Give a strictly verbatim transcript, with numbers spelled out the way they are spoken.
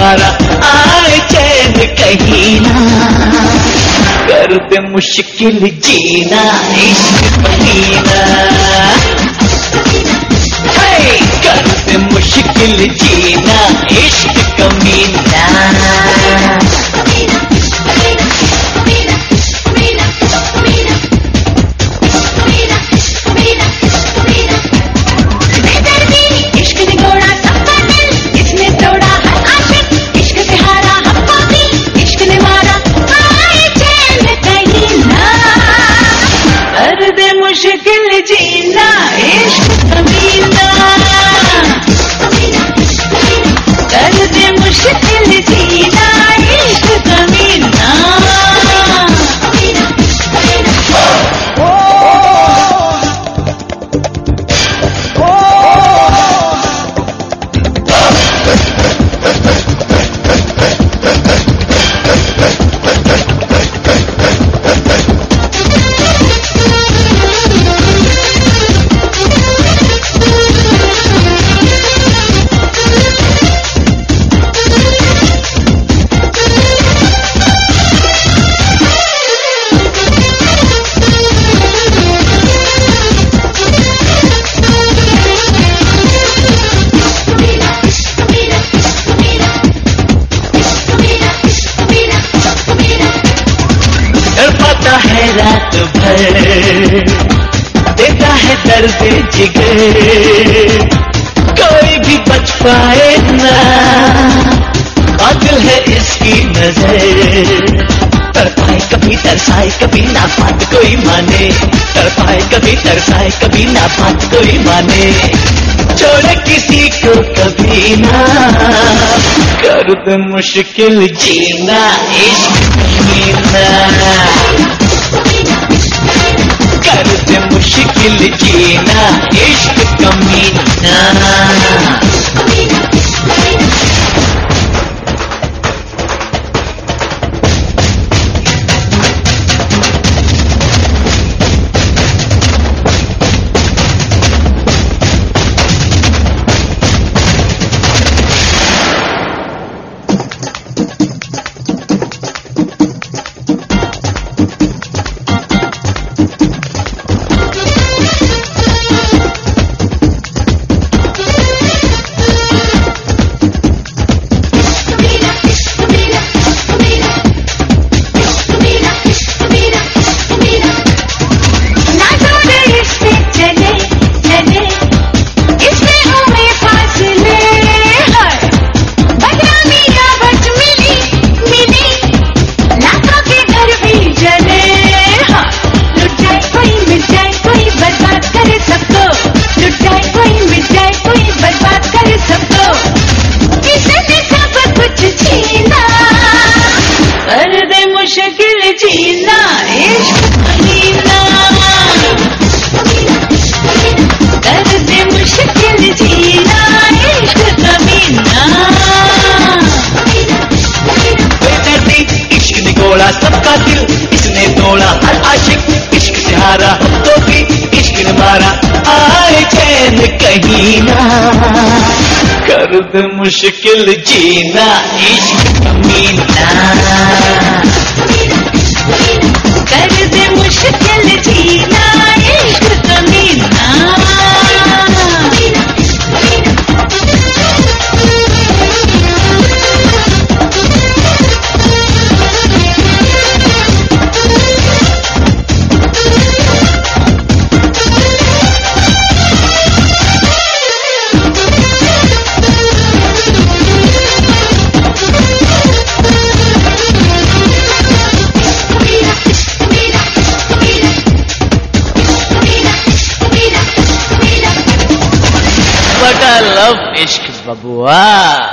मारा आए चैन कहीं ना, कर दे मुश्किल जीना इश्क महीना, कर दे मुश्किल जीना इश्क कमीना। है रात भर देता है दर्द जिगर, कोई भी बच पाए ना, कातिल है इसकी नजर। तड़पाए कभी तरसाए कभी ना बात कोई माने, तड़पाए कभी तरसाए कभी ना बात कोई माने, छोड़े किसी को कभी ना, कर दे मुश्किल जीना इश्क महीना, कर दे मुश्किल जीना इश्क कमीना। सबका दिल इसने तोड़ा, हर आशिक इश्क से हारा तो भी इश्क ने मारा, आए चैन कहीं ना, कर दे मुश्किल जीना इश्क कमीना, कर दे मुश्किल जीना इश्क कमीना। But I love Ishq Babua.